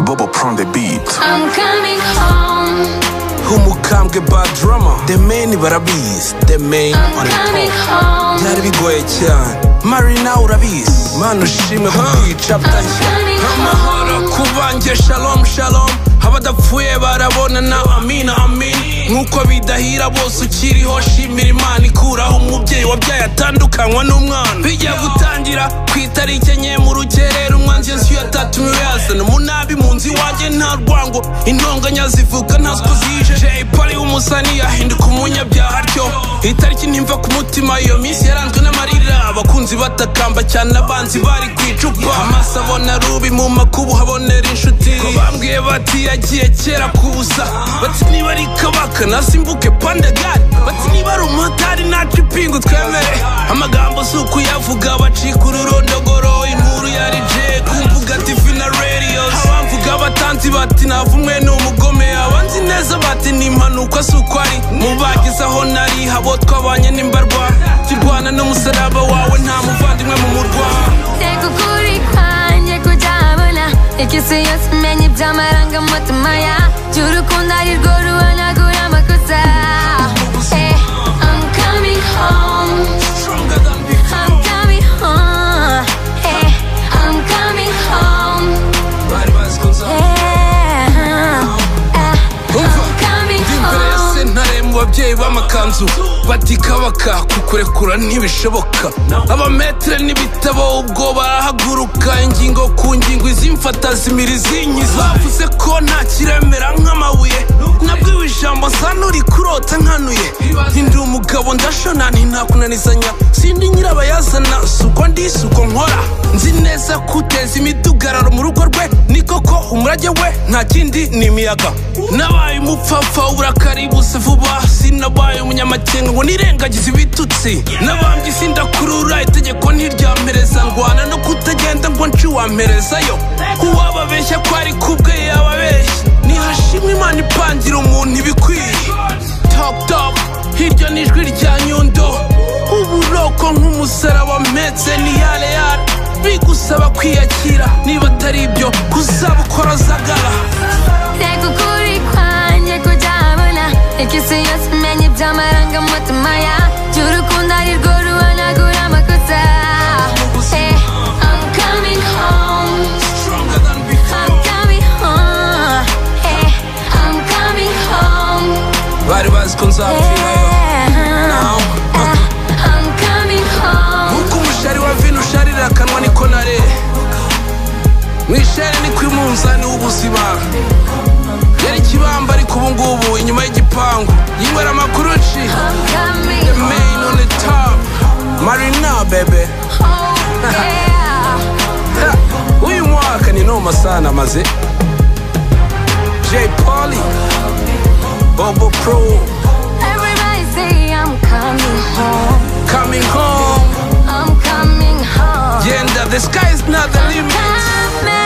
Bobo prend the beat. I'm coming home. Umukambwe bad drama. The main barabizi. The main on the top. Byari bigoye cyane. Marina urabizi. Mana ushimwe kukwica butashya. Amahoro kubanjye shalom shalom. Abadapfuye barabonana amina amin. Nkuko bidahira bose ukiriho shimira Imana ikuraho umubyeyi wabyaye atandukanywa n'umwana. Bijya gutangira ku itariki enye mu rukerera umwanzi Yesu yatatumiwe yazana umunabi mu nzi wanjye nta rwango intonganya zivuga ntaziko zije. Jay Polly w'umusani yahinduka umunyabyaha atyo. Itariki ntimva ku mutima iyo minsi yaranzwe n'amarira. Abakunzi batakamba cyane abanzi bari ku icupa. Amaso abona rubi mu makubu habonera inshuti. Ko bambwiye bati yagiye kera kubusa. Bati niba ari kabaka nasimbuke pandagari. Bati niba ari umutari naca ipingu twemere. Amagambo si ukuyavuga bacika ururondogoro. Inkuru yari je kumvuga TV na radios. Abamvuga batanzi bati navumwe n'umugome. Abanzi neza bati ni impanuka si uko ari. Mubagize aho nari habo twabanye n'imbarwa. Kirwana n'umusaraba wawe nta muvandimwe mu murwa. Teka ukuri kwanjye kujabona. Ikisi yose menye iby'amarangamutima ya cy'urukundo ari rwo ruhanagura amakosa. I'm coming home. I'm coming home. I'm coming home. Bari bazi ko sentare mu babyeyi b'amakanzu bati kabaka kukurekura ntibishoboka. Abametere n'ibitabo ubwo barahaguruka ingingo ku ngingo izimfata zimira izinkiza. Bavuze ko nta kiremera nk'amabuye nabwiwe ijambo nsa n'uri kurota nkanuye. Ndi umugabo ndashona ntakunanizanya sindi nyirabayazana suko ndi suko nkora. Nzi neza kuteza imidugararo mu rugo rwe ni koko umurage we nta kindi ni imiyaga. Nabaye umupfapfa uburakari busa vuba. Sinabaye umunyamakenga ngo nirengagize ibitutsi. Nabambye sindakurura itegeko ntiryampereza. Ndwana no kutagenda ngo nci wamperezayo. Uwababeshya ko ari kubwe yababeshya. Nihashimwe Imana ipangira umuntu ibikwiye. Talk talk hirya n'ijwi rya Nyundo. Uburoko nk'umusaraba mpetse ni yale yale. Bigusaba kwiyakira niba atari ibyo kuzabukora zagara. Teka ukuri kwanjye kujabona. Ikisi yose menye iby'amarangamutima ya cy'urukundo ari rwo ruhanagura amakosa. I'm coming home. I'm coming home. I'm coming home. Bari bazi ko nzapfirayo. I'm coming home. Nkuko umushari wa vino usharira akanwa niko nare. Mwisheri ni kwimunzani w'ubuzima. Yari kibamba ariko ubu ngubu inyuma y'igipangu yinywera amakuruci. The main on the top. Marina baby. Uyu mwaka ni noma sana maze. Jay Polly Bobo Pro. Everybody say I'm coming home. Coming home. I'm coming home. Yeah, the sky is not the limit.